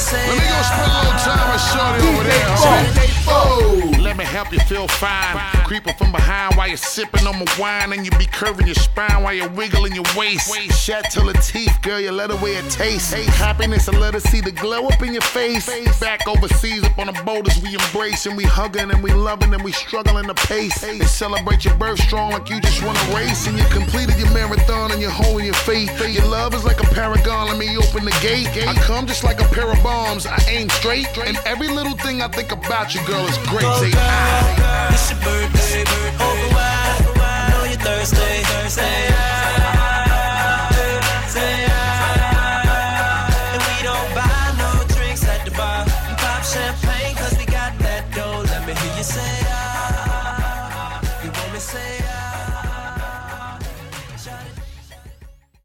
Let me go spend a little time with shorty over there, homie. Let me help you feel fine. Creeping from behind while you're sipping on my wine, and you be curving your spine while you're wiggling your waist. Shut till the teeth, girl, you let away a taste. Happiness, I let her see the glow up in your face. Back overseas up on the boulders, we embrace and we hugging and we loving and we struggling to pace. They celebrate your birth strong like you just wanna race, and you completed your marathon and you're holding your faith. Your love is like a paragon, let me open the gate. I come just like a pair of bombs, I aim straight, and every little thing I think about you, girl, is great. Say girl, it's your birthday, over wide. I know you're thirsty, say and we don't buy no drinks at the bar. And pop champagne cause we got that dough. Let me hear you say you want me say